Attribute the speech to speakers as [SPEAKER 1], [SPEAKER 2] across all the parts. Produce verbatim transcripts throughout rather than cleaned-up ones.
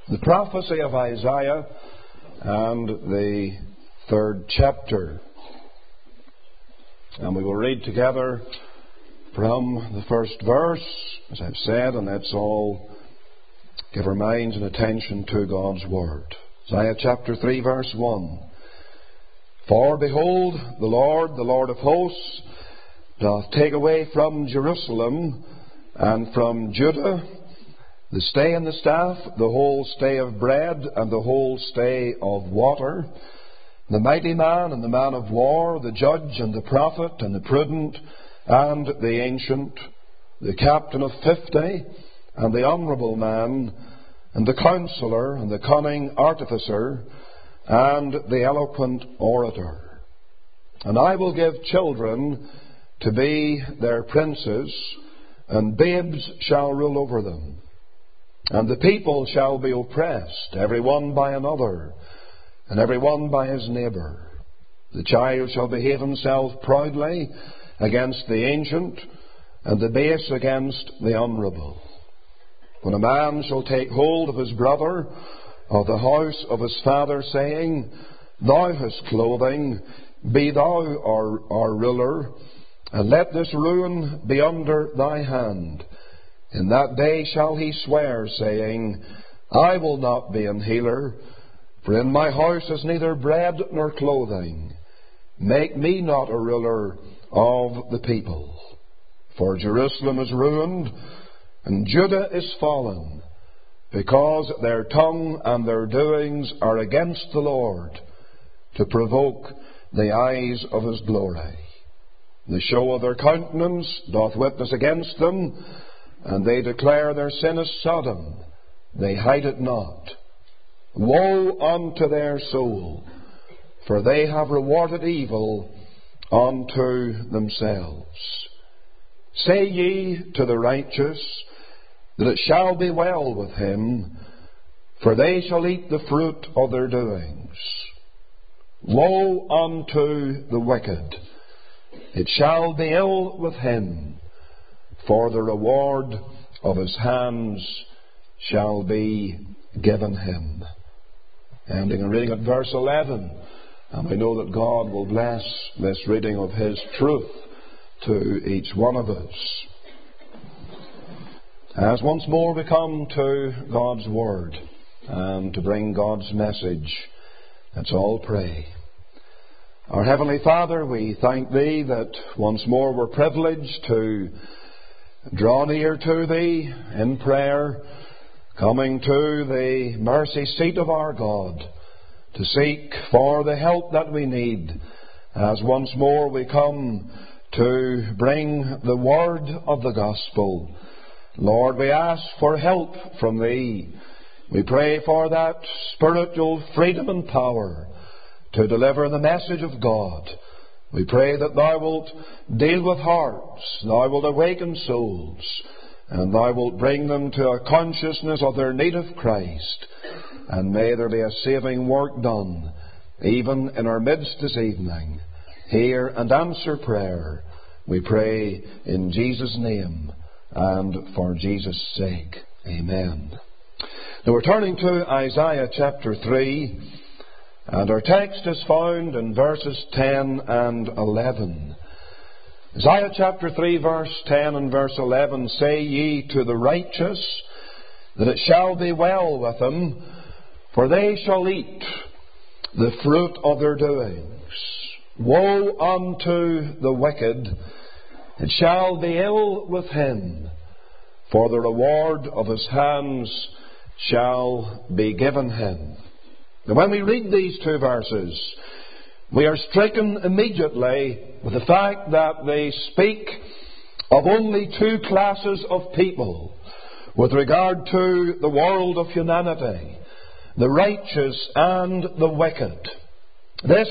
[SPEAKER 1] The prophecy of Isaiah and the third chapter. And we will read together from the first verse, as I've said, and let's all give our minds and attention to God's Word. Isaiah chapter three, verse one. For behold, the Lord, the Lord of hosts, doth take away from Jerusalem and from Judah the stay and the staff, the whole stay of bread, and the whole stay of water, the mighty man and the man of war, the judge and the prophet and the prudent and the ancient, the captain of fifty, and the honourable man, and the counsellor, and the cunning artificer, and the eloquent orator. And I will give children to be their princes, and babes shall rule over them. And the people shall be oppressed, every one by another, and every one by his neighbour. The child shall behave himself proudly against the ancient, and the base against the honourable. When a man shall take hold of his brother, of the house of his father, saying, Thou hast clothing, be thou our, our ruler, and let this ruin be under thy hand. In that day shall he swear, saying, I will not be an healer, for in my house is neither bread nor clothing. Make me not a ruler of the people. For Jerusalem is ruined, and Judah is fallen, because their tongue and their doings are against the Lord, to provoke the eyes of his glory. The show of their countenance doth witness against them, and they declare their sin is Sodom, they hide it not. Woe unto their soul, for they have rewarded evil unto themselves. Say ye to the righteous, that it shall be well with him, for they shall eat the fruit of their doings. Woe unto the wicked, it shall be ill with him, for the reward of his hands shall be given him. Ending and reading at verse eleven. And we know that God will bless this reading of his truth to each one of us. As once more we come to God's Word and to bring God's message, let's all pray. Our Heavenly Father, we thank Thee that once more we're privileged to draw near to Thee in prayer, coming to the mercy seat of our God, to seek for the help that we need, as once more we come to bring the word of the gospel. Lord, we ask for help from Thee. We pray for that spiritual freedom and power to deliver the message of God. We pray that Thou wilt deal with hearts, Thou wilt awaken souls, and Thou wilt bring them to a consciousness of their need of Christ. And may there be a saving work done, even in our midst this evening. Hear and answer prayer, we pray in Jesus' name and for Jesus' sake. Amen. Now we're turning to Isaiah chapter three. And our text is found in verses ten and eleven. Isaiah chapter three, verse ten and verse eleven. Say ye to the righteous, that it shall be well with them, for they shall eat the fruit of their doings. Woe unto the wicked, it shall be ill with him, for the reward of his hands shall be given him. Now, when we read these two verses, we are stricken immediately with the fact that they speak of only two classes of people with regard to the world of humanity, the righteous and the wicked. This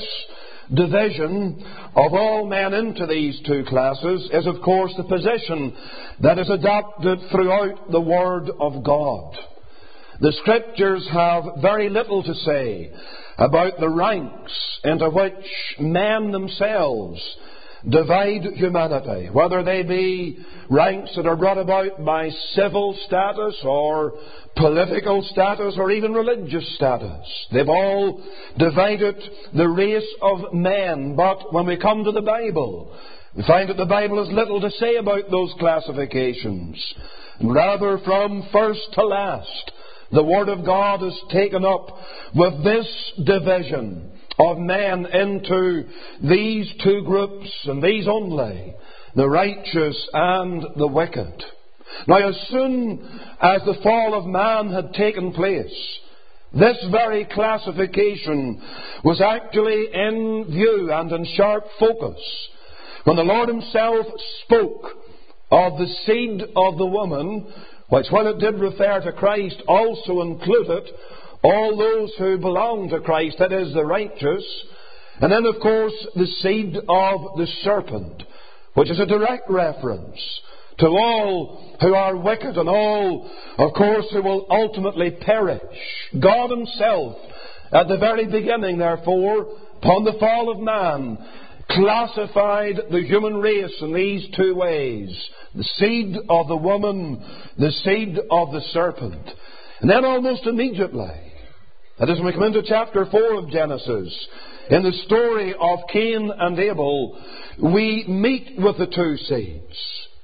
[SPEAKER 1] division of all men into these two classes is, of course, the position that is adopted throughout the Word of God. The Scriptures have very little to say about the ranks into which men themselves divide humanity, whether they be ranks that are brought about by civil status or political status or even religious status. They've all divided the race of men. But when we come to the Bible, we find that the Bible has little to say about those classifications. And rather, from first to last, the Word of God is taken up with this division of men into these two groups, and these only, the righteous and the wicked. Now, as soon as the fall of man had taken place, this very classification was actually in view and in sharp focus when the Lord Himself spoke of the seed of the woman, which, when it did refer to Christ, also included all those who belong to Christ, that is, the righteous. And then, of course, the seed of the serpent, which is a direct reference to all who are wicked and all, of course, who will ultimately perish. God Himself, at the very beginning, therefore, upon the fall of man, classified the human race in these two ways: the seed of the woman, the seed of the serpent. And then almost immediately, that is, when we come into chapter four of Genesis, in the story of Cain and Abel, we meet with the two seeds.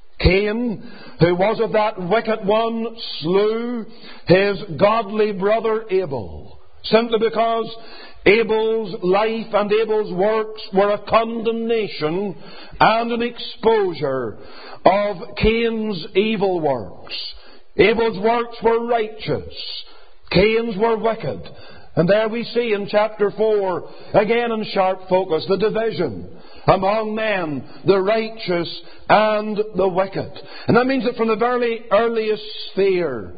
[SPEAKER 1] Cain, who was of that wicked one, slew his godly brother Abel, simply because Abel's life and Abel's works were a condemnation and an exposure of Cain's evil works. Abel's works were righteous, Cain's were wicked. And there we see in chapter four, again in sharp focus, the division among men, the righteous and the wicked. And that means that from the very earliest sphere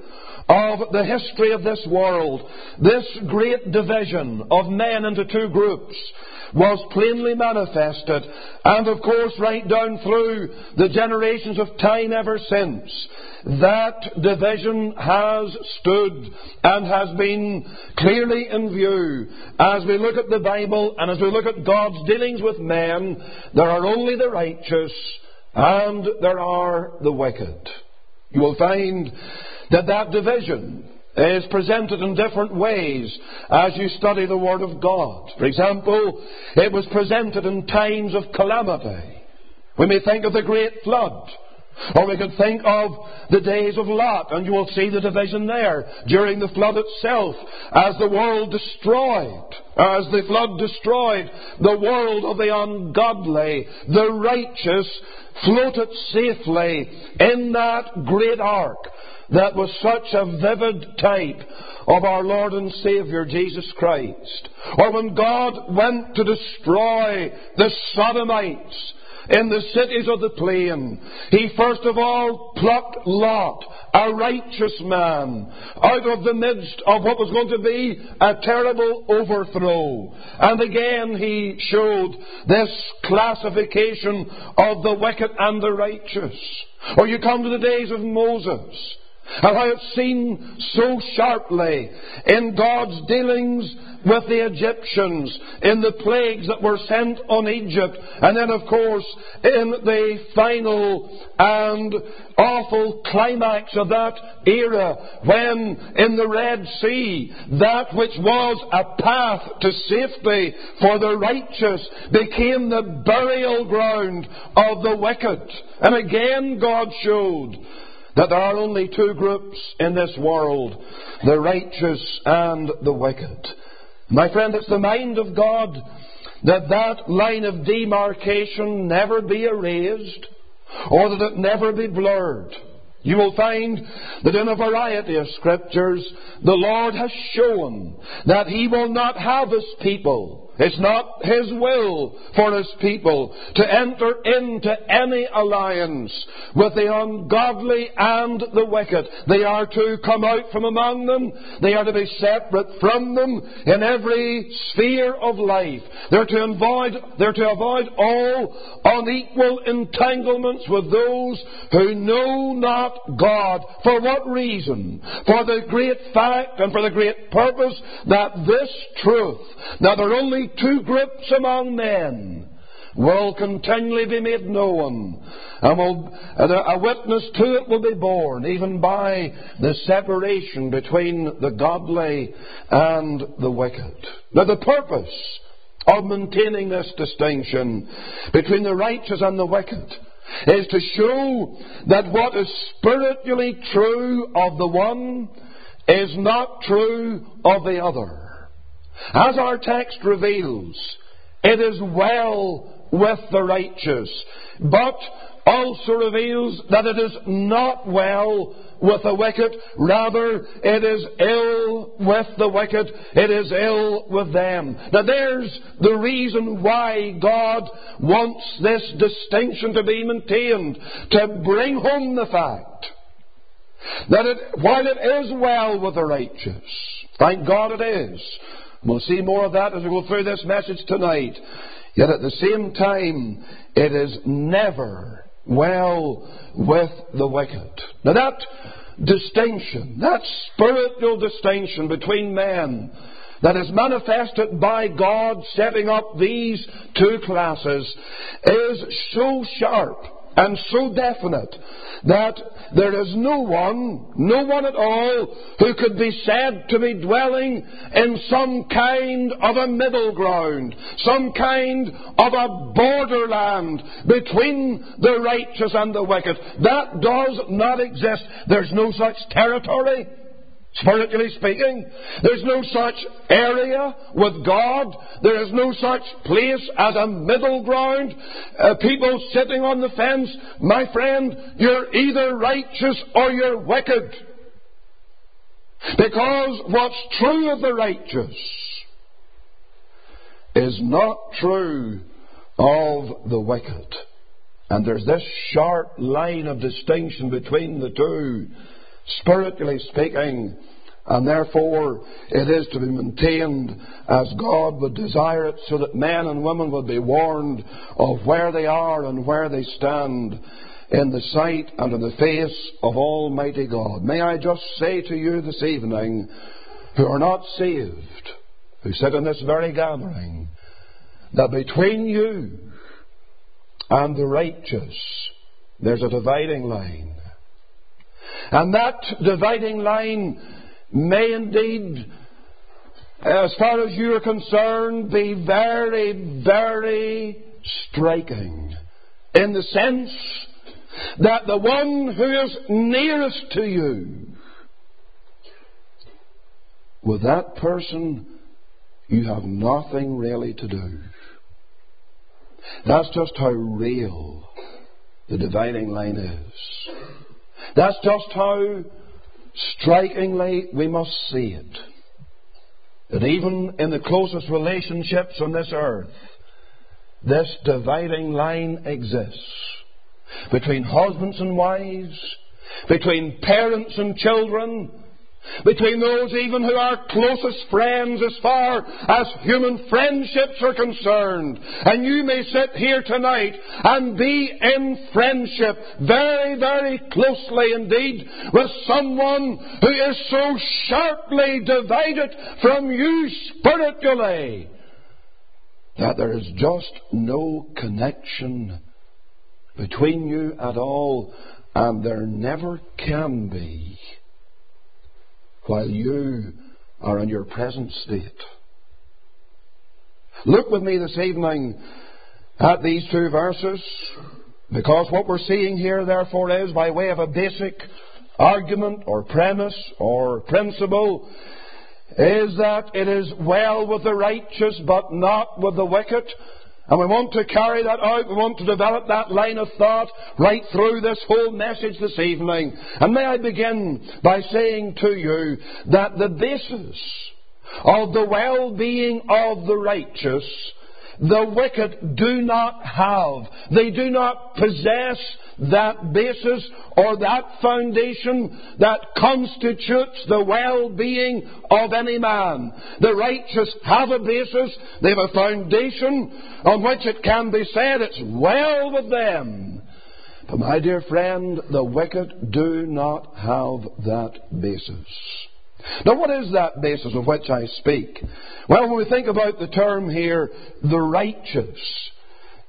[SPEAKER 1] of the history of this world, this great division of men into two groups was plainly manifested. And of course, right down through the generations of time ever since, that division has stood and has been clearly in view. As we look at the Bible and as we look at God's dealings with men, there are only the righteous and there are the wicked. You will find that that division is presented in different ways as you study the Word of God. For example, it was presented in times of calamity. We may think of the Great Flood, or we could think of the days of Lot, and you will see the division there during the flood itself, as the world destroyed, as the flood destroyed the world of the ungodly. The righteous floated safely in that great ark that was such a vivid type of our Lord and Saviour Jesus Christ. Or when God went to destroy the Sodomites in the cities of the plain, He first of all plucked Lot, a righteous man, out of the midst of what was going to be a terrible overthrow. And again He showed this classification of the wicked and the righteous. Or you come to the days of Moses, and how it's seen so sharply in God's dealings with the Egyptians, in the plagues that were sent on Egypt, and then of course in the final and awful climax of that era, when in the Red Sea, that which was a path to safety for the righteous became the burial ground of the wicked. And again God showed that there are only two groups in this world, the righteous and the wicked. My friend, it's the mind of God that that line of demarcation never be erased, or that it never be blurred. You will find that in a variety of scriptures, the Lord has shown that He will not have His people, it's not His will for His people to enter into any alliance with the ungodly and the wicked. They are to come out from among them. They are to be separate from them in every sphere of life. They're to avoid, they're to avoid all unequal entanglements with those who know not God. For what reason? For the great fact and for the great purpose that this truth, now there are only two groups among men, will continually be made known, and will, a witness to it will be borne, even by the separation between the godly and the wicked. Now, the purpose of maintaining this distinction between the righteous and the wicked is to show that what is spiritually true of the one is not true of the other. As our text reveals, it is well with the righteous, but also reveals that it is not well with the wicked. Rather, it is ill with the wicked. It is ill with them. Now, there's the reason why God wants this distinction to be maintained, to bring home the fact that it, while it is well with the righteous, thank God it is. We'll see more of that as we go through this message tonight. Yet at the same time, it is never well with the wicked. Now that distinction, that spiritual distinction between men that is manifested by God setting up these two classes is so sharp and so definite that there is no one, no one at all, who could be said to be dwelling in some kind of a middle ground, some kind of a borderland between the righteous and the wicked. That does not exist. There's no such territory, spiritually speaking. There's no such area with God. There is no such place as a middle ground. Uh, people sitting on the fence, my friend, you're either righteous or you're wicked. Because what's true of the righteous is not true of the wicked. And there's this sharp line of distinction between the two, spiritually speaking, and therefore it is to be maintained as God would desire it, so that men and women would be warned of where they are and where they stand in the sight and in the face of Almighty God. May I just say to you this evening, who are not saved, who sit in this very gathering, that between you and the righteous there's a dividing line. And that dividing line may indeed, as far as you are concerned, be very, very striking, in the sense that the one who is nearest to you, with that person you have nothing really to do. That's just how real the dividing line is. That's just how strikingly we must see it. That even in the closest relationships on this earth, this dividing line exists. Between husbands and wives, between parents and children, between those even who are closest friends as far as human friendships are concerned. And you may sit here tonight and be in friendship very, very closely indeed with someone who is so sharply divided from you spiritually that there is just no connection between you at all, and there never can be while you are in your present state. Look with me this evening at these two verses, because what we're seeing here therefore is, by way of a basic argument or premise or principle, is that it is well with the righteous but not with the wicked. And we want to carry that out. We want to develop that line of thought right through this whole message this evening. And may I begin by saying to you that the basis of the well-being of the righteous, the wicked do not have. They do not possess that basis or that foundation that constitutes the well-being of any man. The righteous have a basis. They have a foundation on which it can be said it's well with them. But my dear friend, the wicked do not have that basis. Now, what is that basis of which I speak? Well, when we think about the term here, the righteous,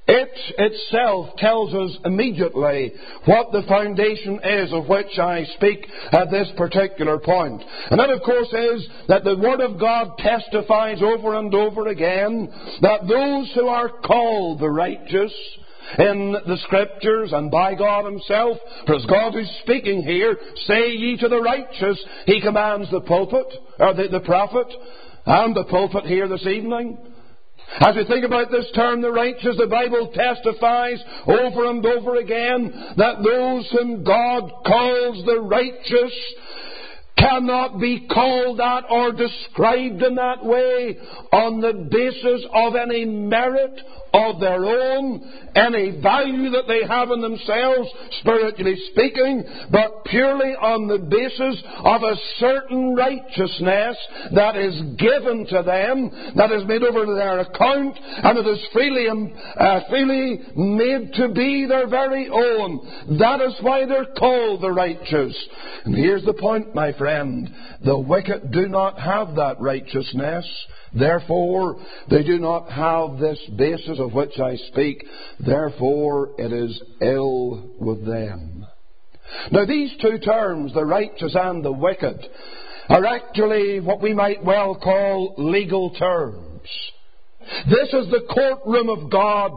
[SPEAKER 1] It itself tells us immediately what the foundation is of which I speak at this particular point. And that, of course, is that the Word of God testifies over and over again that those who are called the righteous in the Scriptures and by God Himself, for as God who's speaking here, say ye to the righteous, He commands the pulpit, or the, the prophet, and the pulpit here this evening. As we think about this term, the righteous, the Bible testifies over and over again that those whom God calls the righteous cannot be called that or described in that way on the basis of any merit of their own, any value that they have in themselves, spiritually speaking, but purely on the basis of a certain righteousness that is given to them, that is made over to their account, and it is freely, uh, freely made to be their very own. That is why they're called the righteous. And here's the point, my friend. The wicked do not have that righteousness. Therefore, they do not have this basis of which I speak. Therefore, it is ill with them. Now, these two terms, the righteous and the wicked, are actually what we might well call legal terms. This is the courtroom of God.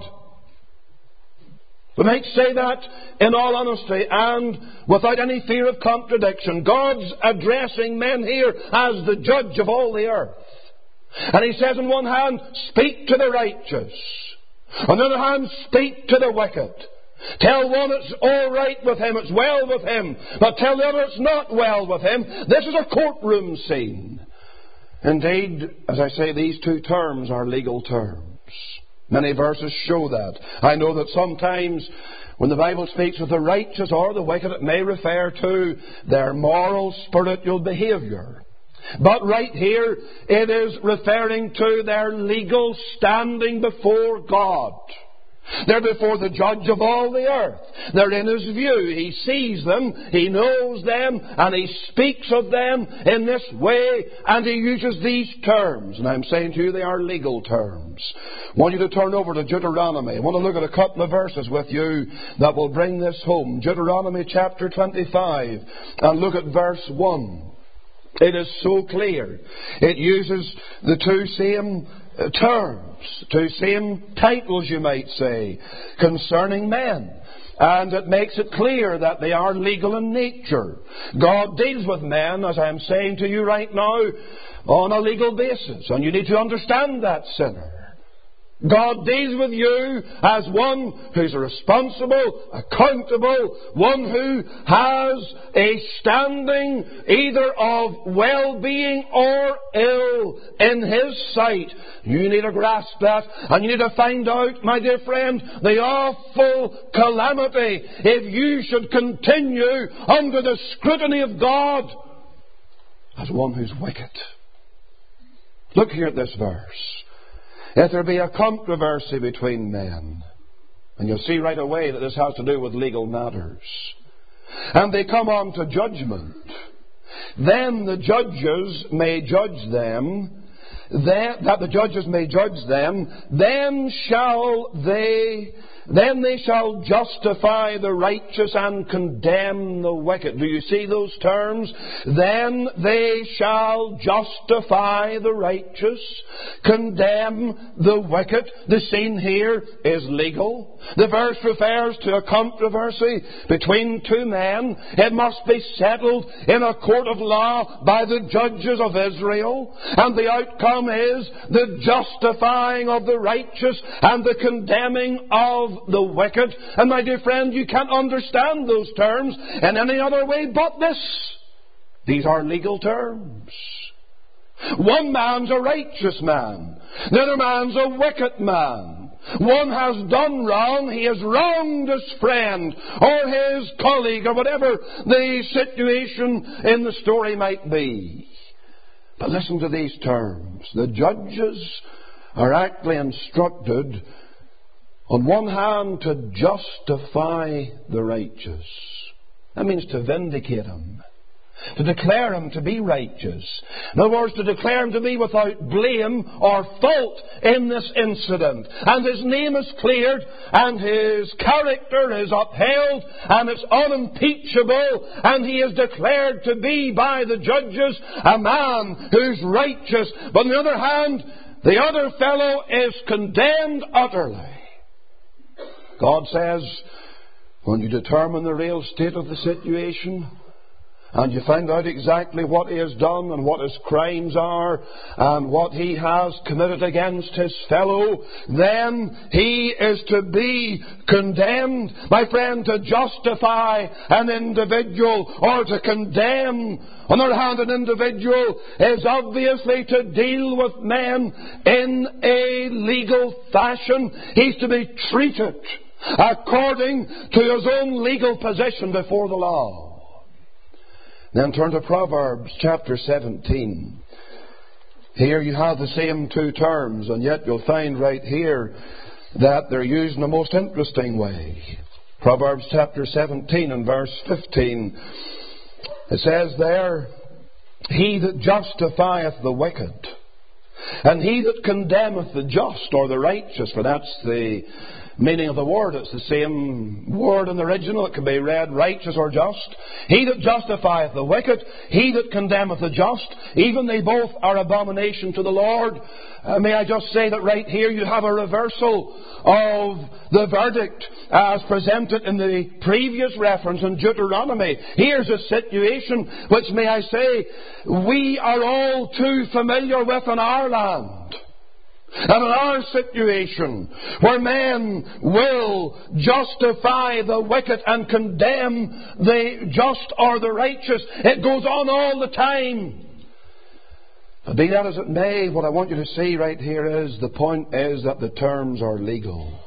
[SPEAKER 1] We might say that in all honesty and without any fear of contradiction. God's addressing men here as the judge of all the earth. And He says on one hand, speak to the righteous. On the other hand, speak to the wicked. Tell one it's all right with him, it's well with him. But tell the other it's not well with him. This is a courtroom scene. Indeed, as I say, these two terms are legal terms. Many verses show that. I know that sometimes when the Bible speaks of the righteous or the wicked, it may refer to their moral, spiritual behavior. But right here, it is referring to their legal standing before God. They're before the judge of all the earth. They're in His view. He sees them, He knows them, and He speaks of them in this way, and He uses these terms. And I'm saying to you, they are legal terms. I want you to turn over to Deuteronomy. I want to look at a couple of verses with you that will bring this home. Deuteronomy chapter twenty-five, and look at verse one. It is so clear. It uses the two same terms, two same titles, you might say, concerning men. And it makes it clear that they are legal in nature. God deals with men, as I am saying to you right now, on a legal basis. And you need to understand that, sinner. God deals with you as one who's responsible, accountable, one who has a standing either of well-being or ill in His sight. You need to grasp that, and you need to find out, my dear friend, the awful calamity if you should continue under the scrutiny of God as one who's wicked. Look here at this verse. If there be a controversy between men, and you'll see right away that this has to do with legal matters, and they come on to judgment, then the judges may judge them, then, that the judges may judge them, then shall they, then they shall justify the righteous and condemn the wicked. Do you see those terms? Then they shall justify the righteous, condemn the wicked. The scene here is legal. The verse refers to a controversy between two men. It must be settled in a court of law by the judges of Israel. And the outcome is the justifying of the righteous and the condemning of the wicked. And my dear friend, you can't understand those terms in any other way but this. These are legal terms. One man's a righteous man. The other man's a wicked man. One has done wrong. He has wronged his friend or his colleague or whatever the situation in the story might be. But listen to these terms. The judges are actually instructed, on one hand, to justify the righteous. That means to vindicate him. To declare him to be righteous. In other words, to declare him to be without blame or fault in this incident. And his name is cleared, and his character is upheld, and it's unimpeachable, and he is declared to be by the judges a man who's righteous. But on the other hand, the other fellow is condemned utterly. God says, when you determine the real state of the situation, and you find out exactly what he has done and what his crimes are and what he has committed against his fellow, then he is to be condemned. My friend, to justify an individual or to condemn, on the other hand, an individual is obviously to deal with men in a legal fashion. He's to be treated according to his own legal position before the law. Then turn to Proverbs chapter seventeen. Here you have the same two terms, and yet you'll find right here that they're used in a most interesting way. Proverbs chapter seventeen and verse fifteen. It says there, he that justifieth the wicked, and he that condemneth the just or the righteous, for that's the meaning of the word. It's the same word in the original. It can be read righteous or just. He that justifieth the wicked, he that condemneth the just, even they both are abomination to the Lord. Uh, may I just say that right here you have a reversal of the verdict as presented in the previous reference in Deuteronomy. Here's a situation which, may I say, we are all too familiar with in our land. And in our situation, where men will justify the wicked and condemn the just or the righteous, it goes on all the time. But be that as it may, what I want you to see right here is, the point is that the terms are legal.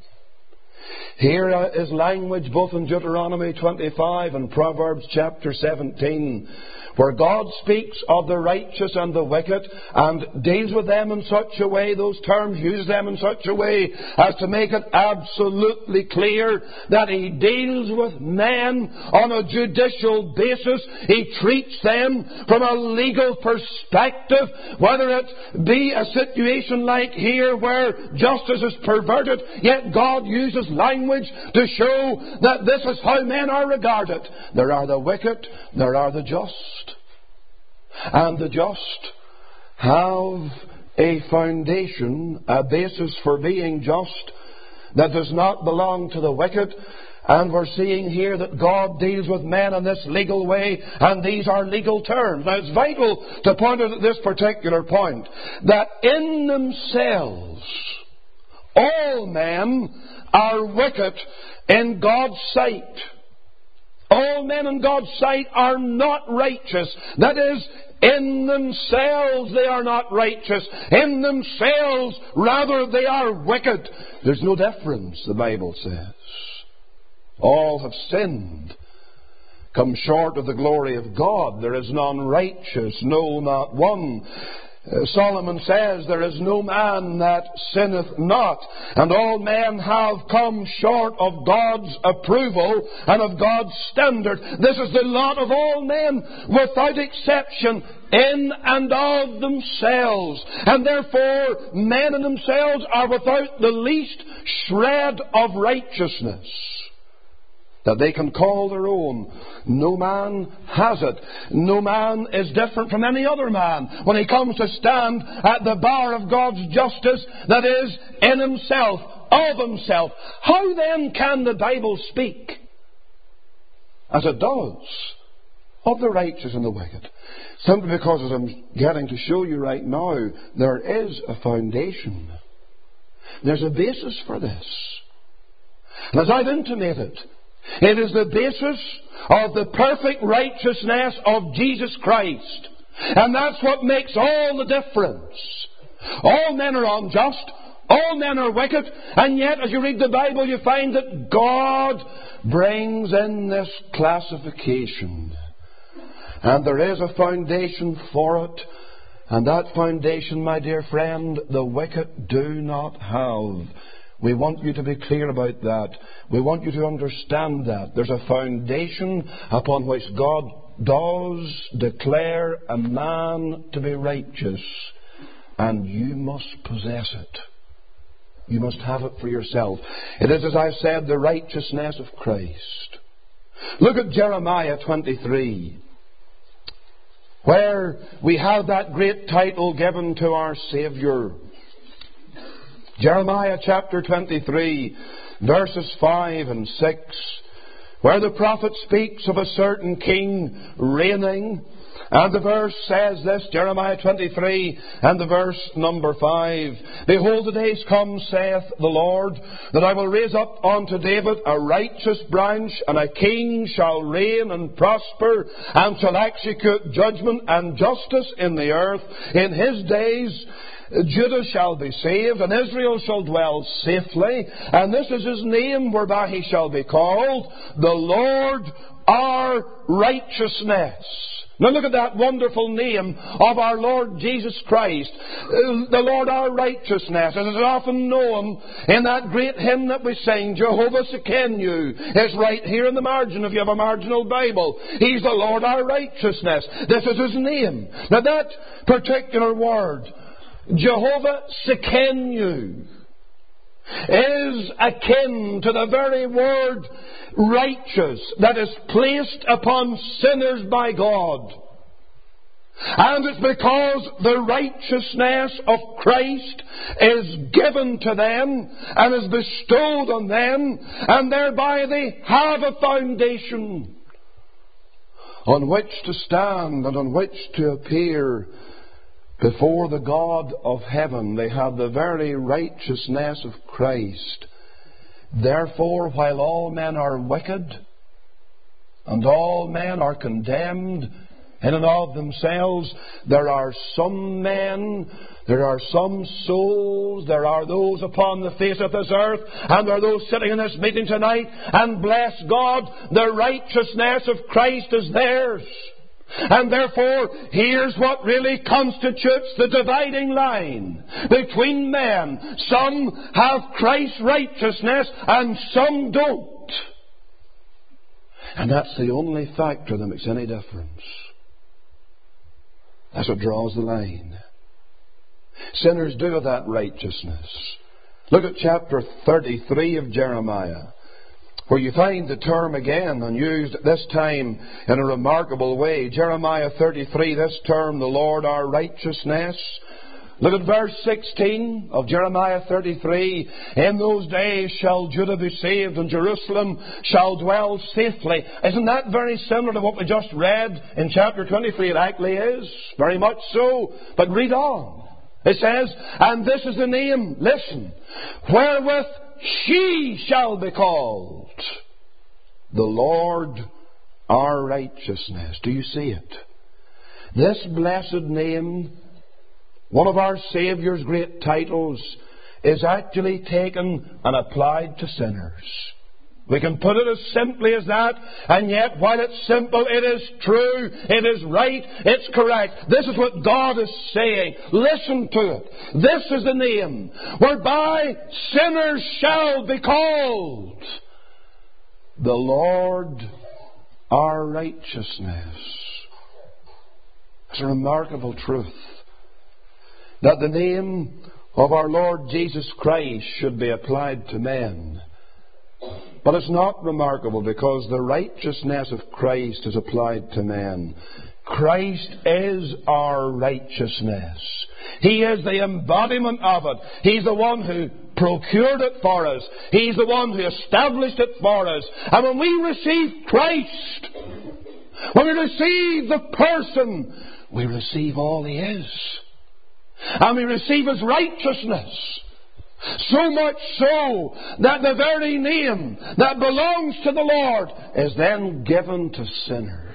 [SPEAKER 1] Here is language both in Deuteronomy twenty-five and Proverbs chapter seventeen, where God speaks of the righteous and the wicked and deals with them in such a way, those terms, use them in such a way as to make it absolutely clear that he deals with men on a judicial basis. He treats them from a legal perspective, whether it be a situation like here where justice is perverted, yet God uses language to show that this is how men are regarded. There are the wicked, there are the just. And the just have a foundation, a basis for being just that does not belong to the wicked. And we're seeing here that God deals with men in this legal way, and these are legal terms. Now it's vital to point out at this particular point that in themselves all men are wicked in God's sight. All men in God's sight are not righteous. That is, in themselves they are not righteous. In themselves, rather, they are wicked. There's no difference, the Bible says. All have sinned, come short of the glory of God. There is none righteous, no, not one. Uh, Solomon says, there is no man that sinneth not, and all men have come short of God's approval and of God's standard. This is the lot of all men, without exception, in and of themselves. And therefore, men in themselves are without the least shred of righteousness that they can call their own. No man has it. No man is different from any other man when he comes to stand at the bar of God's justice, that is, in himself, of himself. How then can the Bible speak, as it does, of the righteous and the wicked? Simply because, as I'm getting to show you right now, there is a foundation. There's a basis for this. And as I've intimated, it is the basis of the perfect righteousness of Jesus Christ. And that's what makes all the difference. All men are unjust. All men are wicked. And yet, as you read the Bible, you find that God brings in this classification. And there is a foundation for it. And that foundation, my dear friend, the wicked do not have. We want you to be clear about that. We want you to understand that. There's a foundation upon which God does declare a man to be righteous, and you must possess it. You must have it for yourself. It is, as I've said, the righteousness of Christ. Look at Jeremiah twenty-three, where we have that great title given to our Saviour. Jeremiah chapter twenty-three, verses five and six, where the prophet speaks of a certain king reigning. And the verse says this, Jeremiah twenty-three and the verse number five. Behold, the days come, saith the Lord, that I will raise up unto David a righteous branch, and a king shall reign and prosper, and shall execute judgment and justice in the earth. In his days Judah shall be saved, and Israel shall dwell safely. And this is his name whereby he shall be called, the Lord our righteousness. Now look at that wonderful name of our Lord Jesus Christ, the Lord our righteousness. As is often known in that great hymn that we sing, Jehovah Sekenu, is right here in the margin if you have a marginal Bible. He's the Lord our righteousness. This is his name. Now that particular word, Jehovah Sekenu, is akin to the very word righteous that is placed upon sinners by God. And it's because the righteousness of Christ is given to them and is bestowed on them, and thereby they have a foundation on which to stand and on which to appear before the God of heaven. They have the very righteousness of Christ. Therefore, while all men are wicked, and all men are condemned in and of themselves, there are some men, there are some souls, there are those upon the face of this earth, and there are those sitting in this meeting tonight, and bless God, the righteousness of Christ is theirs. And therefore, here's what really constitutes the dividing line between men. Some have Christ's righteousness and some don't. And that's the only factor that makes any difference. That's what draws the line. Sinners do have that righteousness. Look at chapter thirty-three of Jeremiah, where you find the term again and used this time in a remarkable way. Jeremiah thirty-three, this term, the Lord our righteousness. Look at verse sixteen of Jeremiah thirty-three. In those days shall Judah be saved, and Jerusalem shall dwell safely. Isn't that very similar to what we just read in chapter twenty-three? It actually is. Very much so. But read on. It says, and this is the name, listen, wherewith she shall be called, the Lord our righteousness. Do you see it? This blessed name, one of our Saviour's great titles, is actually taken and applied to sinners. We can put it as simply as that, and yet while it's simple, it is true, it is right, it's correct. This is what God is saying. Listen to it. This is the name whereby sinners shall be called, the Lord our righteousness. It's a remarkable truth that the name of our Lord Jesus Christ should be applied to men. But it's not remarkable because the righteousness of Christ is applied to men. Christ is our righteousness. He is the embodiment of it. He's the one who procured it for us. He's the one who established it for us. And when we receive Christ, when we receive the person, we receive all He is. And we receive His righteousness. So much so that the very name that belongs to the Lord is then given to sinners.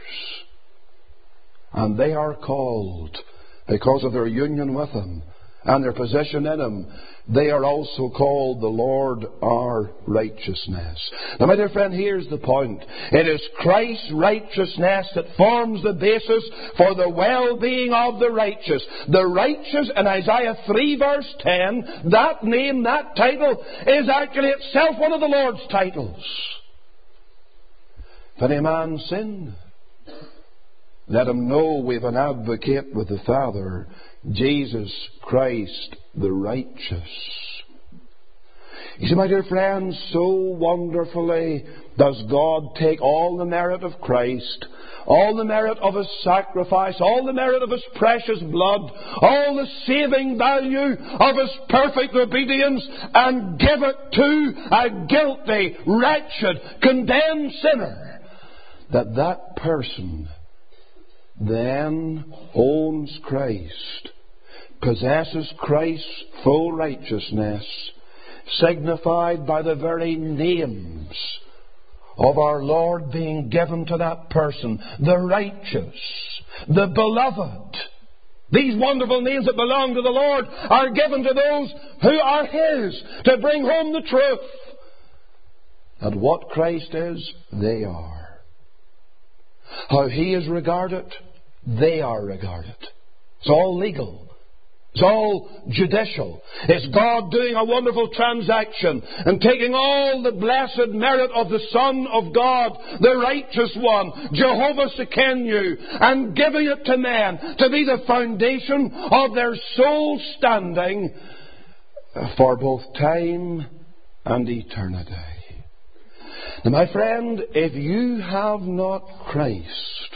[SPEAKER 1] And they are called, because of their union with Him and their position in Him, they are also called the Lord our righteousness. Now, my dear friend, here's the point. It is Christ's righteousness that forms the basis for the well-being of the righteous. The righteous, in Isaiah three verse ten, that name, that title, is actually itself one of the Lord's titles. If any man sin, let him know we've an advocate with the Father, Jesus Christ the righteous. You see, my dear friends, so wonderfully does God take all the merit of Christ, all the merit of His sacrifice, all the merit of His precious blood, all the saving value of His perfect obedience, and give it to a guilty, wretched, condemned sinner, that that person then owns Christ, possesses Christ's full righteousness, signified by the very names of our Lord being given to that person, the righteous, the beloved. These wonderful names that belong to the Lord are given to those who are His, to bring home the truth. And what Christ is, they are. How He is regarded, they are regarded. It's all legal. It's all judicial. It's God doing a wonderful transaction and taking all the blessed merit of the Son of God, the righteous one, Jehovah Sekenu, and giving it to men to be the foundation of their soul standing for both time and eternity. Now, my friend, if you have not Christ,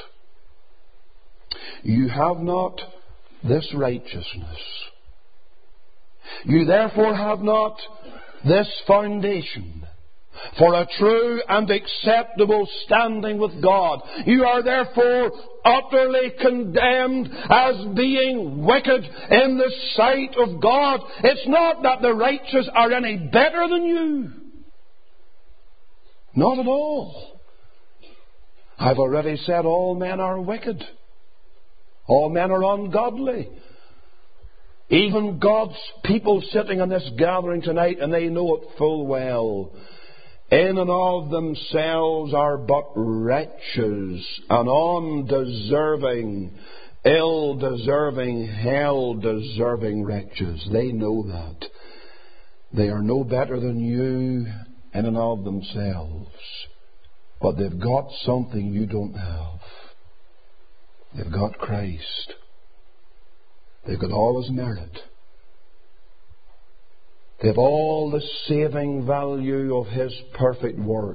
[SPEAKER 1] you have not this righteousness. You therefore have not this foundation for a true and acceptable standing with God. You are therefore utterly condemned as being wicked in the sight of God. It's not that the righteous are any better than you. Not at all. I've already said all men are wicked. All men are ungodly. Even God's people sitting in this gathering tonight, and they know it full well, in and of themselves are but wretches and undeserving, ill-deserving, hell-deserving wretches. They know that. They are no better than you in and of themselves. But they've got something you don't have. They've got Christ. They've got all His merit. They've all the saving value of His perfect work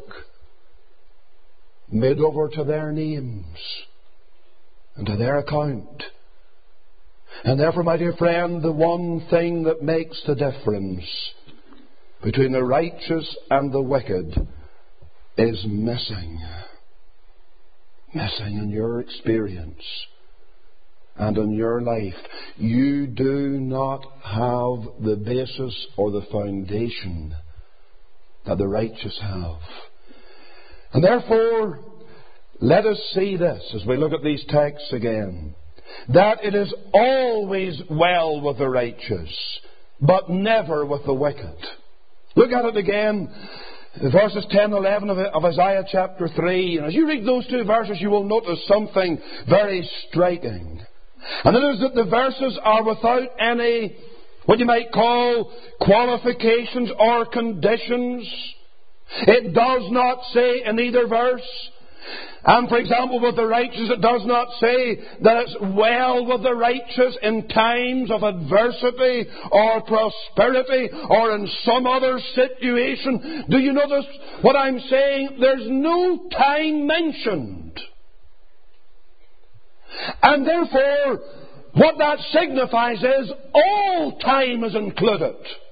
[SPEAKER 1] made over to their names and to their account. And therefore, my dear friend, the one thing that makes the difference between the righteous and the wicked is missing. Missing in your experience and in your life. You do not have the basis or the foundation that the righteous have. And therefore, let us see this as we look at these texts again, that it is always well with the righteous, but never with the wicked. Look at it again. Verses ten and eleven of Isaiah chapter three. And as you read those two verses, you will notice something very striking. And it is that the verses are without any, what you might call, qualifications or conditions. It does not say in either verse. And for example, with the righteous, it does not say that it's well with the righteous in times of adversity or prosperity or in some other situation. Do you notice what I'm saying? There's no time mentioned. And therefore, what that signifies is all time is included.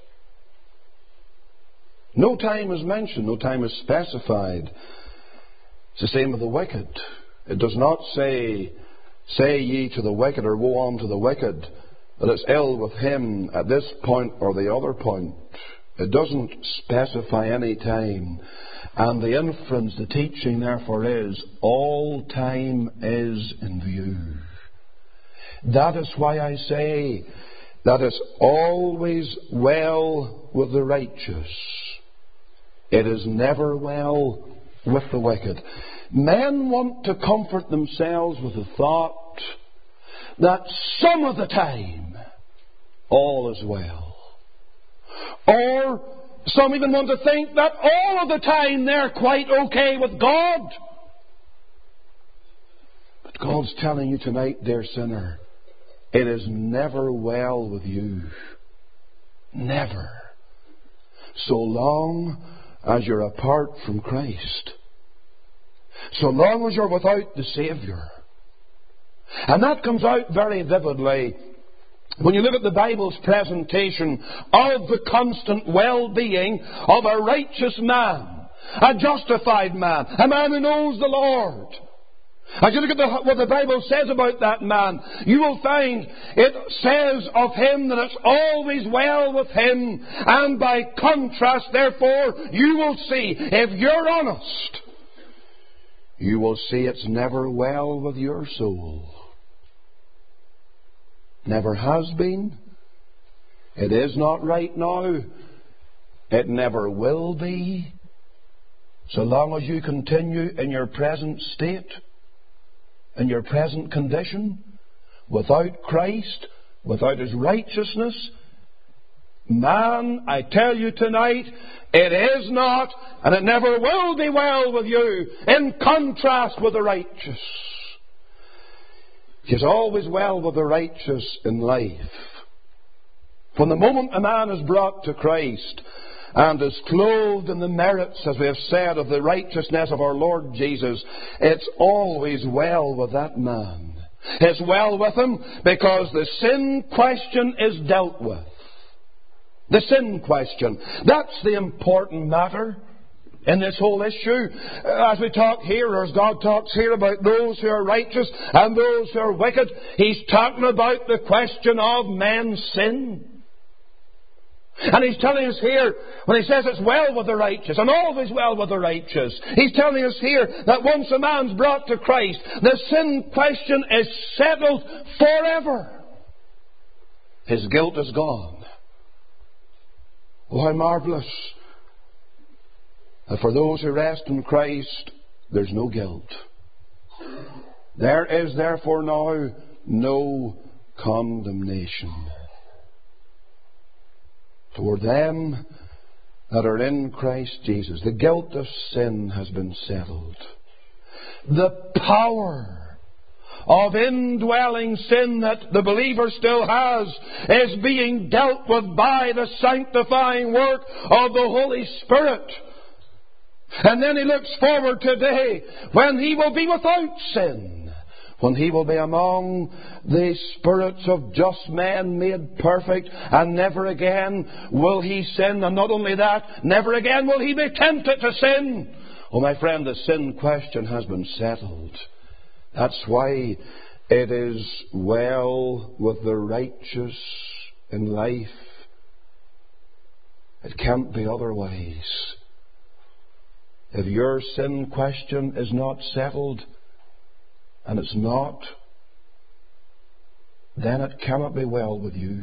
[SPEAKER 1] No time is mentioned, no time is specified. It's the same with the wicked. It does not say, say ye to the wicked, or woe unto the wicked, that it's ill with him at this point or the other point. It doesn't specify any time. And the inference, the teaching therefore is, all time is in view. That is why I say that it's always well with the righteous. It is never well with the wicked. Men want to comfort themselves with the thought that some of the time all is well. Or some even want to think that all of the time they're quite okay with God. But God's telling you tonight, dear sinner, it is never well with you. Never. So long as you're apart from Christ. So long as you're without the Saviour. And that comes out very vividly when you look at the Bible's presentation of the constant well-being of a righteous man, a justified man, a man who knows the Lord. As you look at the, what the Bible says about that man, you will find it says of him that it's always well with him. And by contrast, therefore, you will see, if you're honest, you will see it's never well with your soul. Never has been. It is not right now. It never will be. So long as you continue in your present state, in your present condition, without Christ, without His righteousness, man, I tell you tonight, it is not, and it never will be well with you, in contrast with the righteous. It is always well with the righteous in life. From the moment a man is brought to Christ and is clothed in the merits, as we have said, of the righteousness of our Lord Jesus, it's always well with that man. It's well with him because the sin question is dealt with. The sin question. That's the important matter in this whole issue. As we talk here, or as God talks here about those who are righteous and those who are wicked, He's talking about the question of men's sin. And He's telling us here, when He says it's well with the righteous, and always well with the righteous, He's telling us here that once a man's brought to Christ, the sin question is settled forever. His guilt is gone. Oh, how marvellous that for those who rest in Christ, there's no guilt. There is therefore now no condemnation for them that are in Christ Jesus. The guilt of sin has been settled. The power of indwelling sin that the believer still has is being dealt with by the sanctifying work of the Holy Spirit. And then he looks forward to a day when he will be without sin, when he will be among the spirits of just men made perfect, and never again will he sin. And not only that, never again will he be tempted to sin. Oh, my friend, the sin question has been settled. That's why it is well with the righteous in life. It can't be otherwise. If your sin question is not settled, and it's not, then it cannot be well with you.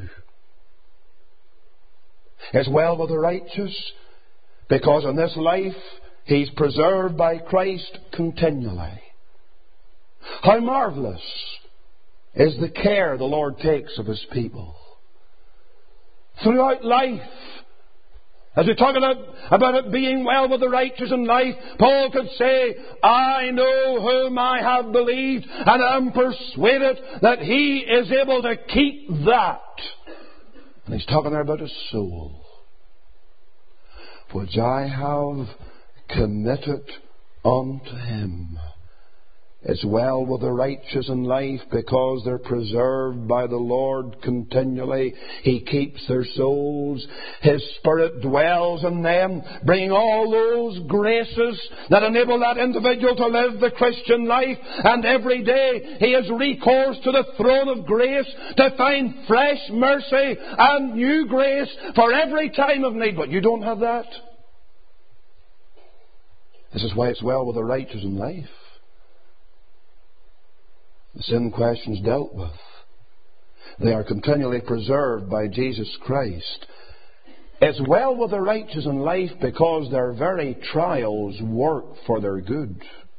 [SPEAKER 1] It's well with the righteous, because in this life he's preserved by Christ continually. How marvellous is the care the Lord takes of His people. Throughout life, as we talk about, about it being well with the righteous in life, Paul could say, I know whom I have believed, and am persuaded that He is able to keep that. And he's talking there about his soul, which I have committed unto Him. It's well with the righteous in life because they're preserved by the Lord continually. He keeps their souls. His Spirit dwells in them, bringing all those graces that enable that individual to live the Christian life. And every day he has recourse to the throne of grace to find fresh mercy and new grace for every time of need. But you don't have that. This is why it's well with the righteous in life. The sin questions dealt with. They are continually preserved by Jesus Christ. It's well with the righteous in life because their very trials work for their good.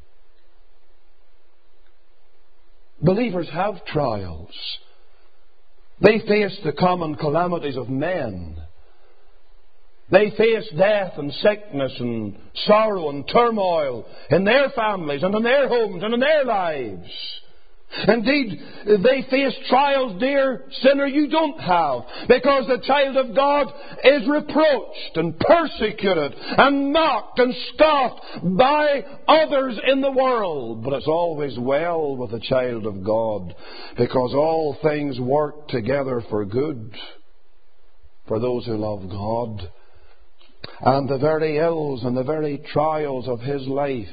[SPEAKER 1] Believers have trials. They face the common calamities of men. They face death and sickness and sorrow and turmoil in their families and in their homes and in their lives. Indeed, they face trials, dear sinner, you don't have, because the child of God is reproached and persecuted and mocked and scoffed by others in the world. But it's always well with the child of God, because all things work together for good for those who love God. And the very ills and the very trials of his life,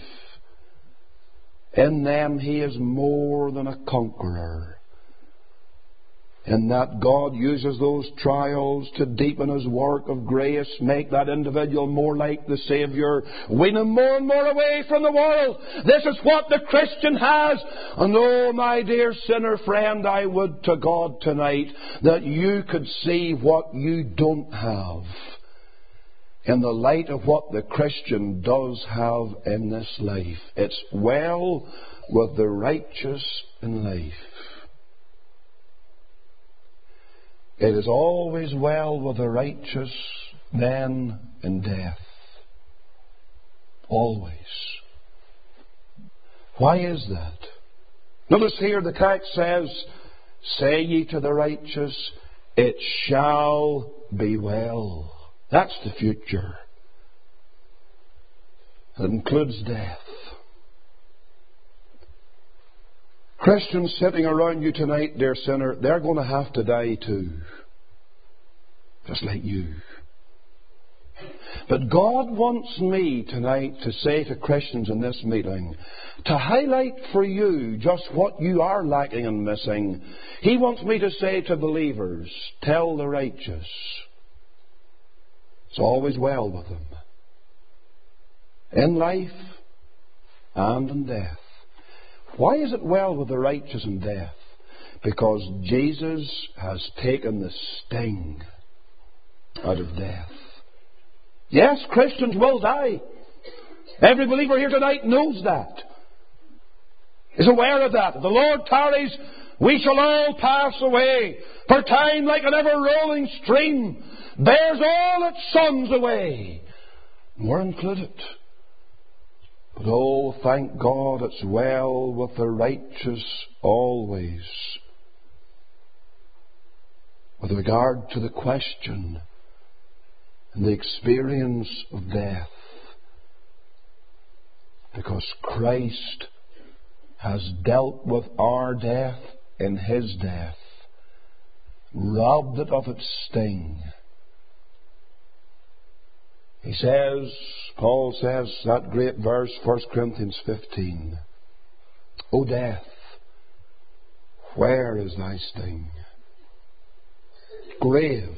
[SPEAKER 1] in them he is more than a conqueror. In that God uses those trials to deepen his work of grace, make that individual more like the Saviour, win him more and more away from the world. This is what the Christian has. And oh, my dear sinner friend, I would to God tonight that you could see what you don't have in the light of what the Christian does have in this life. It's well with the righteous in life. It is always well with the righteous then in death. Always. Why is that? Notice here the text says, "Say ye to the righteous, it shall be well." That's the future. It includes death. Christians sitting around you tonight, dear sinner, they're going to have to die too. Just like you. But God wants me tonight to say to Christians in this meeting, to highlight for you just what you are lacking and missing. He wants me to say to believers, tell the righteous, it's always well with them. In life and in death. Why is it well with the righteous in death? Because Jesus has taken the sting out of death. Yes, Christians will die. Every believer here tonight knows that. Is aware of that. If the Lord tarries, we shall all pass away. For time, like an ever-rolling stream, bears all its sons away. And we're included. But oh, thank God, it's well with the righteous always. With regard to the question and the experience of death. Because Christ has dealt with our death in His death, robbed it of its sting. He says, Paul says, that great verse, First Corinthians fifteen, O death, where is thy sting? Grave,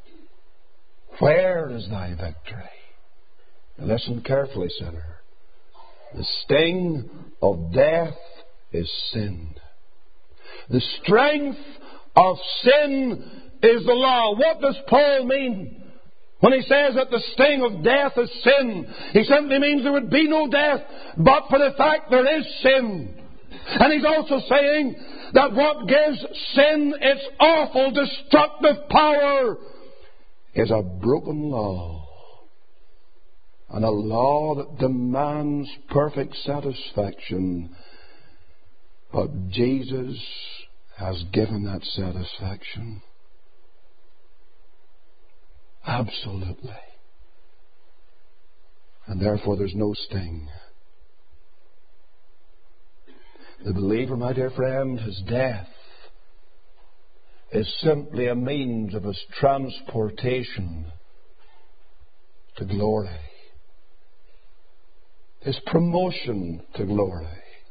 [SPEAKER 1] where is thy victory? Now listen carefully, sinner. The sting of death is sin. The strength of sin is the law. What does Paul mean when he says that the sting of death is sin? He simply means there would be no death but for the fact there is sin. And he's also saying that what gives sin its awful destructive power is a broken law. And a law that demands perfect satisfaction. But Jesus has given that satisfaction. Absolutely. And therefore there's no sting. The believer, my dear friend, his death is simply a means of his transportation to glory. His promotion to glory.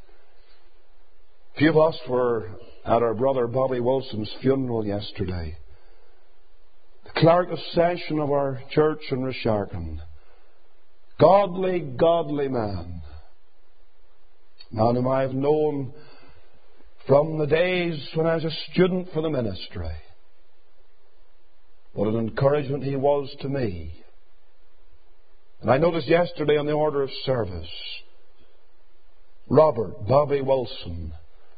[SPEAKER 1] A few of us were at our brother Bobby Wilson's funeral yesterday. The clerk of session of our church in Resharkin. Godly, godly man. Man whom I have known from the days when I was a student for the ministry. What an encouragement he was to me. And I noticed yesterday on the order of service, Robert Bobby Wilson,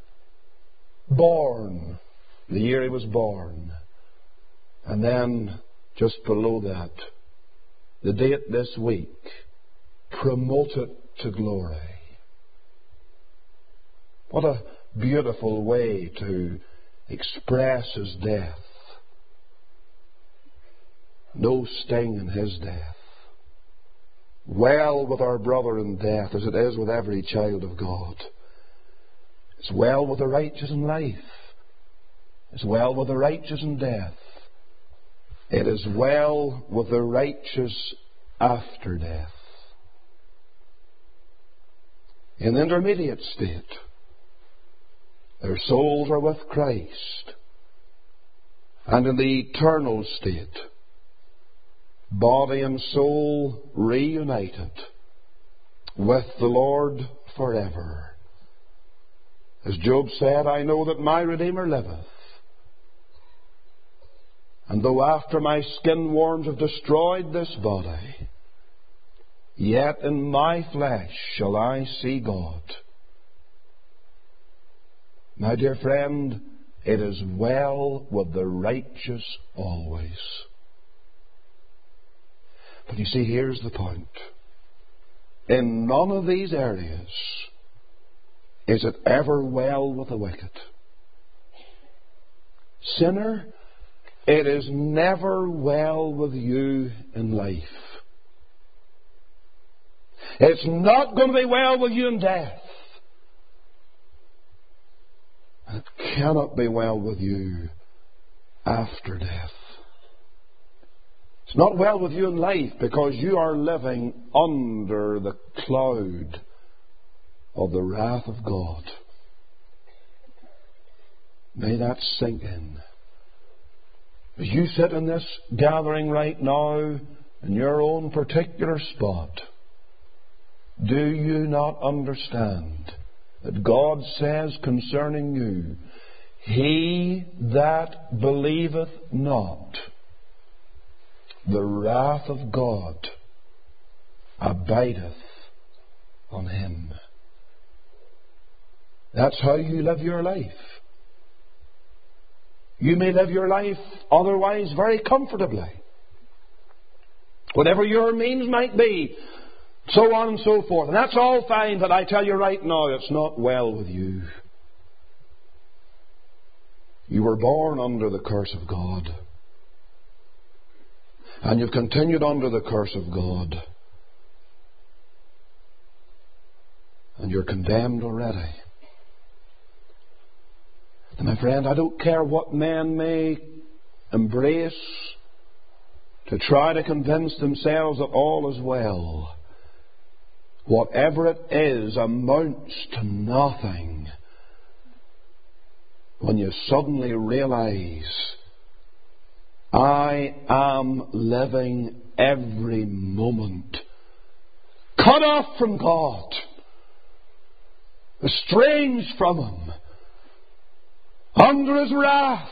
[SPEAKER 1] born the year he was born. And then, just below that, the date this week, promoted to glory. What a beautiful way to express His death. No sting in His death. Well with our brother in death, as it is with every child of God. It's well with the righteous in life. It's well with the righteous in death. It is well with the righteous after death. In the intermediate state, their souls are with Christ. And in the eternal state, body and soul reunited with the Lord forever. As Job said, I know that my Redeemer liveth. And though after my skin worms have destroyed this body, yet in my flesh shall I see God. My dear friend, it is well with the righteous always. But you see, here's the point. In none of these areas is it ever well with the wicked. Sinner, it is never well with you in life. It's not going to be well with you in death. And it cannot be well with you after death. It's not well with you in life because you are living under the cloud of the wrath of God. May that sink in. As you sit in this gathering right now, in your own particular spot, do you not understand that God says concerning you, He that believeth not, the wrath of God abideth on him. That's how you live your life. You may live your life otherwise very comfortably. Whatever your means might be, so on and so forth. And that's all fine, but I tell you right now, it's not well with you. You were born under the curse of God. And you've continued under the curse of God. And you're condemned already. And my friend, I don't care what men may embrace to try to convince themselves that all is well. Whatever it is amounts to nothing when you suddenly realize, I am living every moment cut off from God, estranged from Him, under His wrath,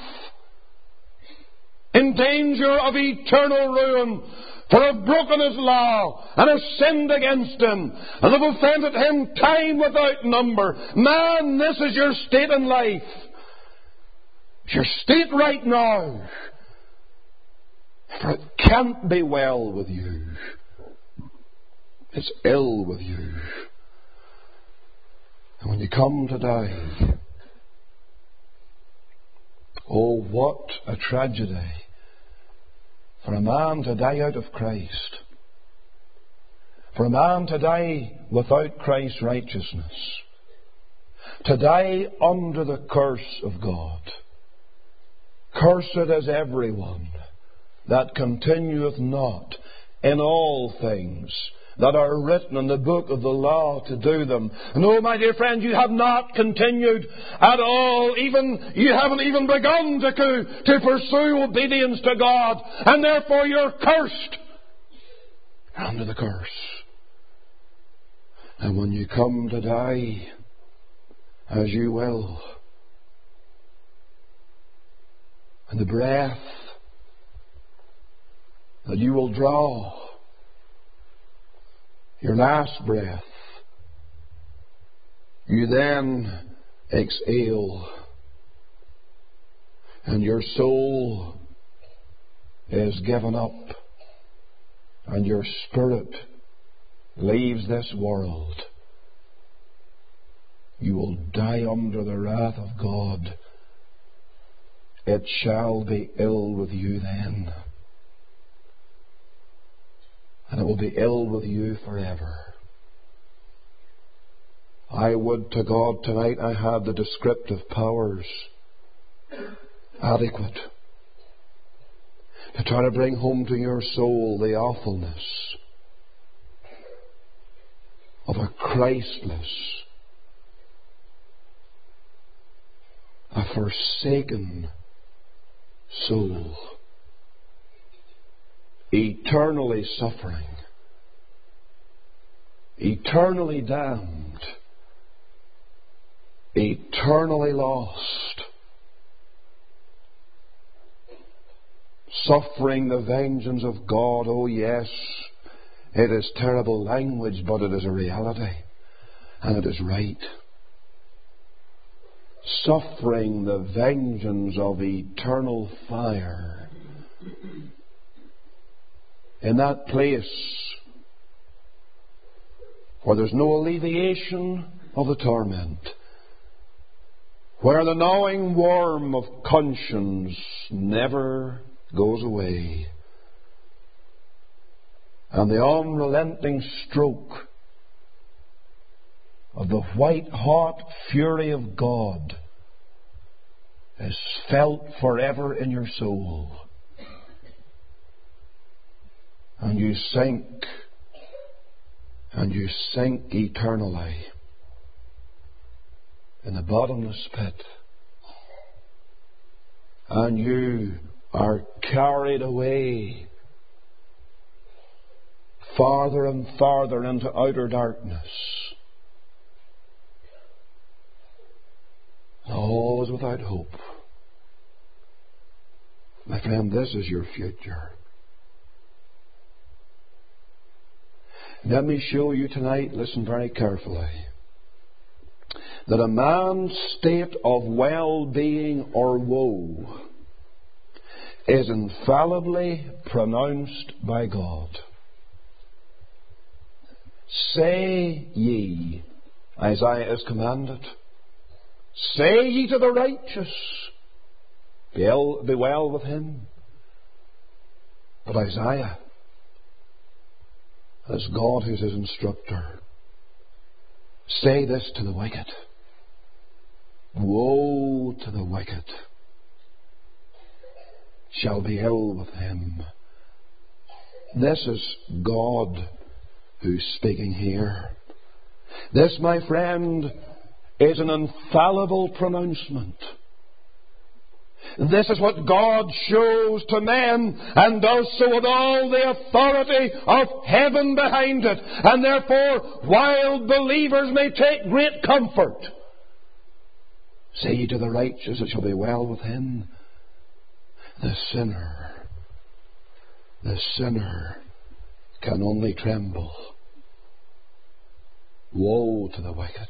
[SPEAKER 1] in danger of eternal ruin, for I've broken His law, and have sinned against Him, and have offended Him time without number. Man, this is your state in life. It's your state right now. For it can't be well with you. It's ill with you. And when you come to die, oh, what a tragedy for a man to die out of Christ. For a man to die without Christ's righteousness. To die under the curse of God. Cursed is everyone that continueth not in all things that are written in the book of the law to do them. And oh, my dear friend, you have not continued at all. Even you haven't even begun to, to pursue obedience to God. And therefore you're cursed. You're under the curse. And when you come to die, as you will, and the breath that you will draw, your last breath, you then exhale, and your soul is given up, and your spirit leaves this world. you will die under the wrath of God. It shall be ill with you then. And it will be ill with you forever. I would to God tonight I had the descriptive powers adequate to try to bring home to your soul the awfulness of a Christless, a forsaken soul, eternally suffering, eternally damned, eternally lost, suffering the vengeance of God. Oh yes, it is terrible language, but it is a reality, and it is right. Suffering the vengeance of eternal fire in that place where there's no alleviation of the torment, where the gnawing worm of conscience never goes away, and the unrelenting stroke of the white-hot fury of God is felt forever in your soul. And you sink, and you sink eternally in the bottomless pit. And you are carried away farther and farther into outer darkness. All is without hope. My friend, this is your future. Let me show you tonight, listen very carefully, that a man's state of well-being or woe is infallibly pronounced by God. Say ye, Isaiah is commanded, say ye to the righteous, be well with him. But Isaiah, as God who's his instructor, say this to the wicked. Woe to the wicked shall be ill with him. This is God who's speaking here. This, my friend, is an infallible pronouncement. This is what God shows to men, and does so with all the authority of heaven behind it. And therefore, while believers may take great comfort, say ye to the righteous, it shall be well with him. The sinner, the sinner can only tremble. Woe to the wicked.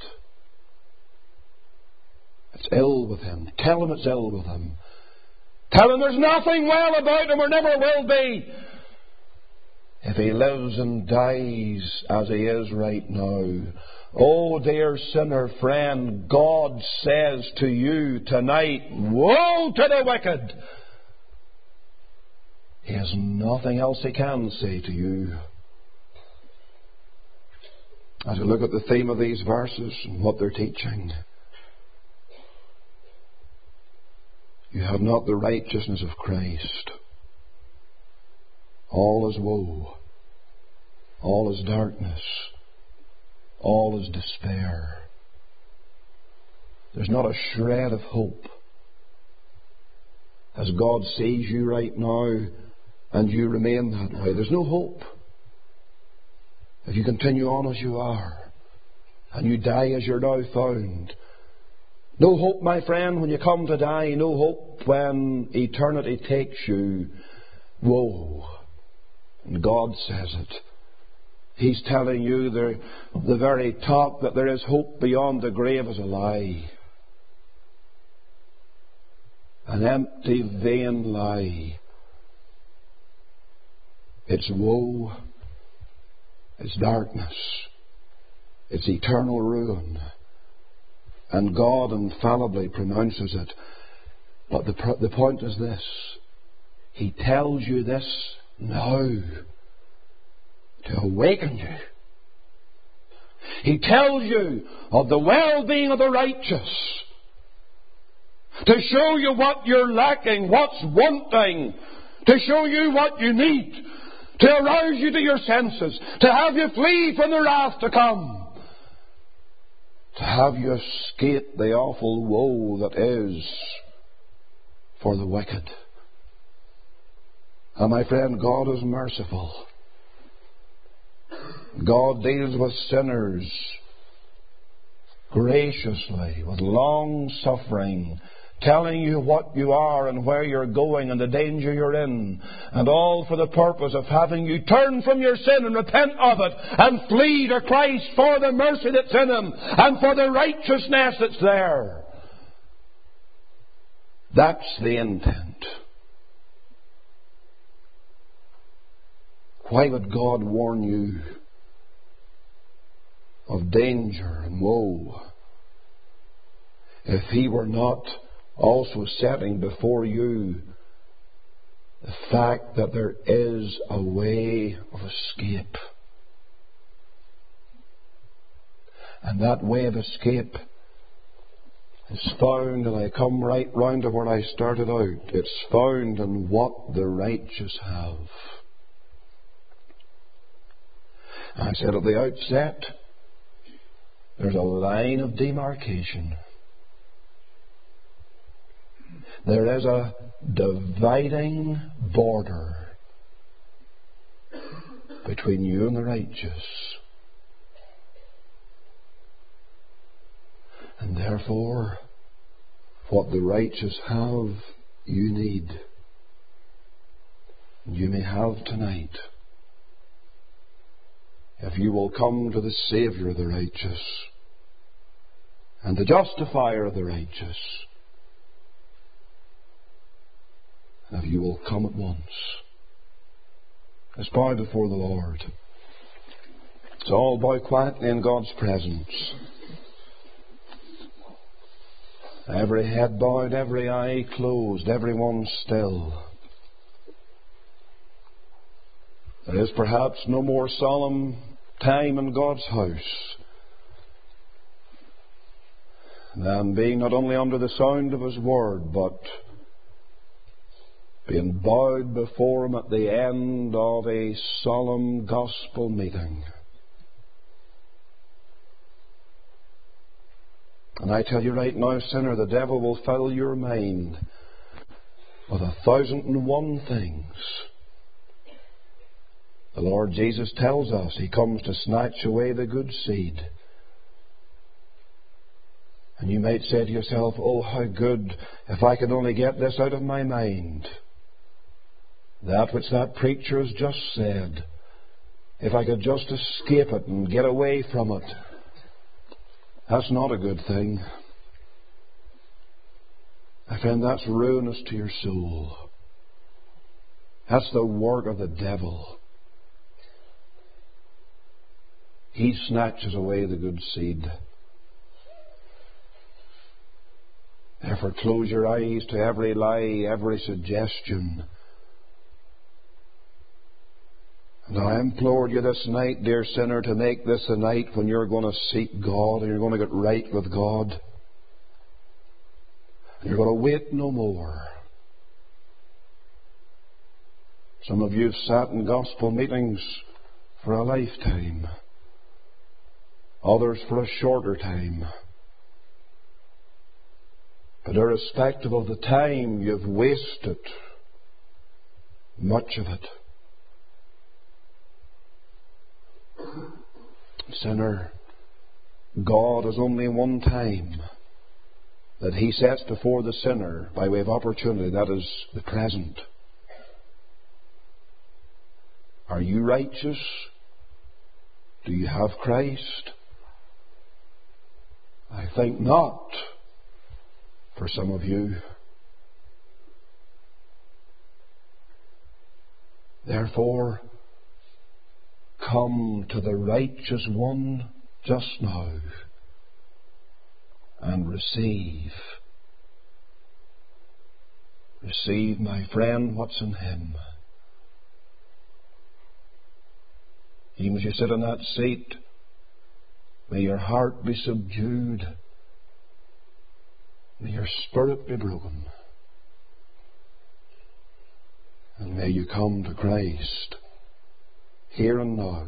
[SPEAKER 1] It's ill with him. Tell him it's ill with him. Tell him there's nothing well about him or never will be. If he lives and dies as he is right now. Oh, dear sinner friend, God says to you tonight, woe to the wicked. He has nothing else he can say to you. As we look at the theme of these verses and what they're teaching, you have not the righteousness of Christ. All is woe. All is darkness. All is despair. There's not a shred of hope. As God sees you right now, and you remain that way, there's no hope. If you continue on as you are, and you die as you're now found, no hope, my friend, when you come to die. No hope when eternity takes you. Woe. And God says it. He's telling you the, the very top that there is hope beyond the grave is a lie. An empty, vain lie. It's woe. It's darkness. It's eternal ruin. and God infallibly pronounces it. But the, the point is this. He tells you this now to awaken you. He tells you of the well-being of the righteous, to show you what you're lacking, what's wanting, to show you what you need, to arouse you to your senses, to have you flee from the wrath to come, to have you escape the awful woe that is for the wicked. And my friend, God is merciful. God deals with sinners graciously, with long suffering, telling you what you are and where you're going and the danger you're in, and all for the purpose of having you turn from your sin and repent of it and flee to Christ for the mercy that's in Him and for the righteousness that's there. That's the intent. Why would God warn you of danger and woe if He were not also setting before you the fact that there is a way of escape? And that way of escape is found, and I come right round to where I started out, it's found in what the righteous have. I said at the outset, there's a line of demarcation. There is a dividing border between you and the righteous. And therefore, what the righteous have, you need. You may have tonight. If you will come to the Saviour of the righteous and the Justifier of the righteous, and if you will come at once, let's bow before the Lord. Let's all bow quietly in God's presence. Every head bowed, every eye closed, everyone still. There is perhaps no more solemn time in God's house than being not only under the sound of His Word, but being bowed before Him at the end of a solemn gospel meeting. And I tell you right now, sinner, the devil will fill your mind with a thousand and one things. The Lord Jesus tells us He comes to snatch away the good seed. And you might say to yourself, oh, how good if I could only get this out of my mind. That which that preacher has just said. If I could just escape it and get away from it. That's not a good thing. My friend, that's ruinous to your soul. That's the work of the devil. He snatches away the good seed. Therefore, close your eyes to every lie, every suggestion. And I implore you this night, dear sinner, to make this a night when you're going to seek God and you're going to get right with God. And you're going to wait no more. Some of you have sat in gospel meetings for a lifetime. Others for a shorter time. But irrespective of the time, you've wasted much of it. Sinner, God has only one time that He sets before the sinner by way of opportunity. That is the present. Are you righteous? Do you have Christ? I think not for some of you. Therefore, come to the righteous one just now and receive. Receive, my friend, what's in Him. Even as you sit in that seat, may your heart be subdued. May your spirit be broken. And may you come to Christ here and now.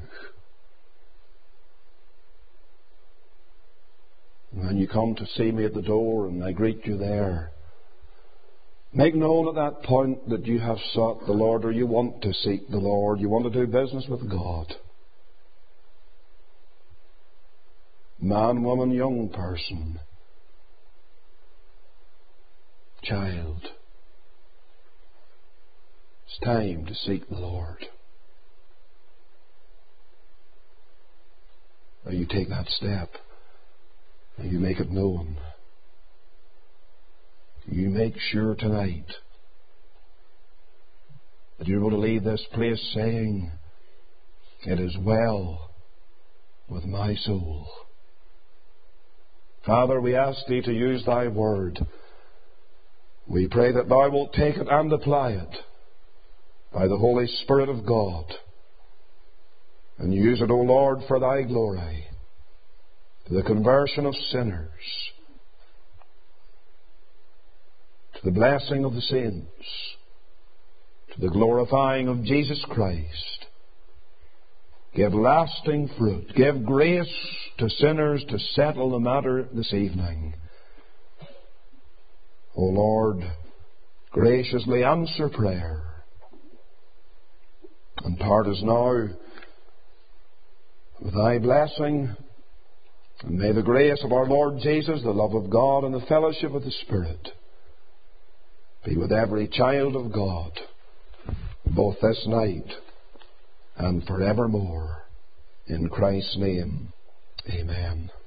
[SPEAKER 1] And when you come to see me at the door and I greet you there, make known at that point that you have sought the Lord, or you want to seek the Lord. You want to do business with God. Man, woman, young person, child. It's time to seek the Lord. Now you take that step and you make it known. You make sure tonight that you're going to leave this place saying, "It is well with my soul." Father, we ask Thee to use Thy word. We pray that Thou wilt take it and apply it by the Holy Spirit of God, and use it, O Lord, for Thy glory, to the conversion of sinners, to the blessing of the saints, to the glorifying of Jesus Christ. Give lasting fruit. Give grace to sinners to settle the matter this evening. O Lord, graciously answer prayer. And part us now with Thy blessing. And may the grace of our Lord Jesus, the love of God, and the fellowship of the Spirit be with every child of God, both this night and forevermore. In Christ's name, amen.